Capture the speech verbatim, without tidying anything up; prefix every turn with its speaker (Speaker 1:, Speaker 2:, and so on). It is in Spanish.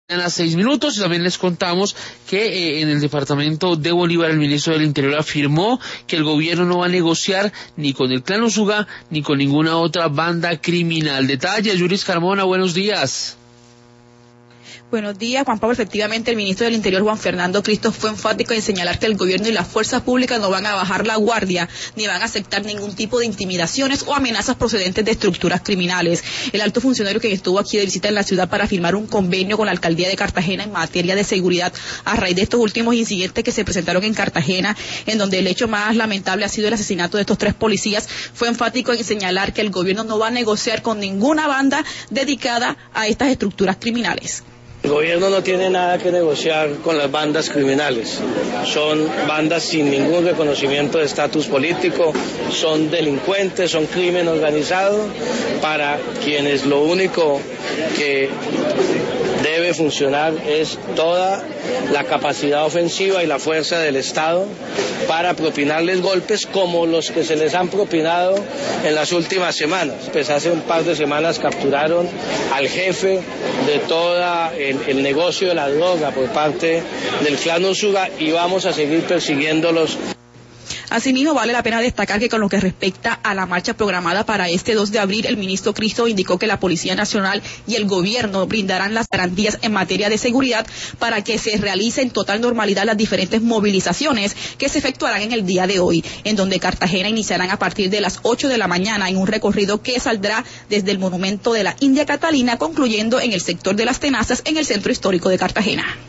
Speaker 1: A las seis minutos y también les contamos que eh, en el departamento de Bolívar el ministro del Interior afirmó que el gobierno no va a negociar ni con el Clan Usuga ni con ninguna otra banda criminal. Detalles, Yuris Carmona, buenos días.
Speaker 2: Buenos días, Juan Pablo. Efectivamente, el ministro del Interior, Juan Fernando Cristo, fue enfático en señalar que el gobierno y las fuerzas públicas no van a bajar la guardia, ni van a aceptar ningún tipo de intimidaciones o amenazas procedentes de estructuras criminales. El alto funcionario que estuvo aquí de visita en la ciudad para firmar un convenio con la alcaldía de Cartagena en materia de seguridad a raíz de estos últimos incidentes que se presentaron en Cartagena, en donde el hecho más lamentable ha sido el asesinato de estos tres policías, fue enfático en señalar que el gobierno no va a negociar con ninguna banda dedicada a estas estructuras criminales.
Speaker 3: El gobierno no tiene nada que negociar con las bandas criminales. Son bandas sin ningún reconocimiento de estatus político, son delincuentes, son crimen organizado, para quienes lo único que debe funcionar es toda la capacidad ofensiva y la fuerza del Estado para propinarles golpes como los que se les han propinado en las últimas semanas. Pues hace un par de semanas capturaron al jefe de toda el, el negocio de la droga por parte del Clan Usuga y vamos a seguir persiguiéndolos.
Speaker 2: Asimismo, vale la pena destacar que con lo que respecta a la marcha programada para este dos de abril, el ministro Cristo indicó que la Policía Nacional y el gobierno brindarán las garantías en materia de seguridad para que se realice en total normalidad las diferentes movilizaciones que se efectuarán en el día de hoy, en donde Cartagena iniciarán a partir de las ocho de la mañana en un recorrido que saldrá desde el Monumento de la India Catalina, concluyendo en el sector de las Tenazas en el centro histórico de Cartagena.